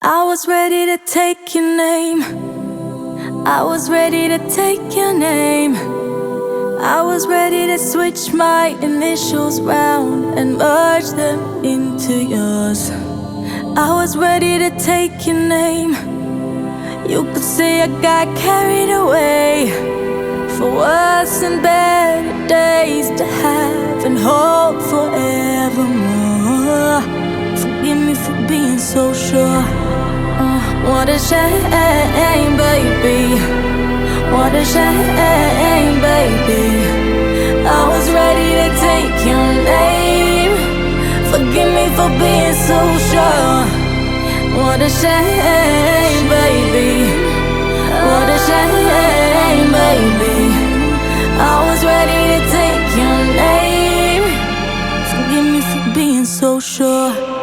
I was ready to take your name. I was ready to take your name. I was ready to switch my initials round and merge them into yours. I was ready to take your name. You could say I got carried away, for worse and better days to have and hold forevermore. Forgive me for being so sure. What a shame, baby. What a shame, baby. I was ready to take your name. Forgive me for being so sure. What a shame, baby. What a shame, baby. I was ready to take your name. Forgive me for being so sure.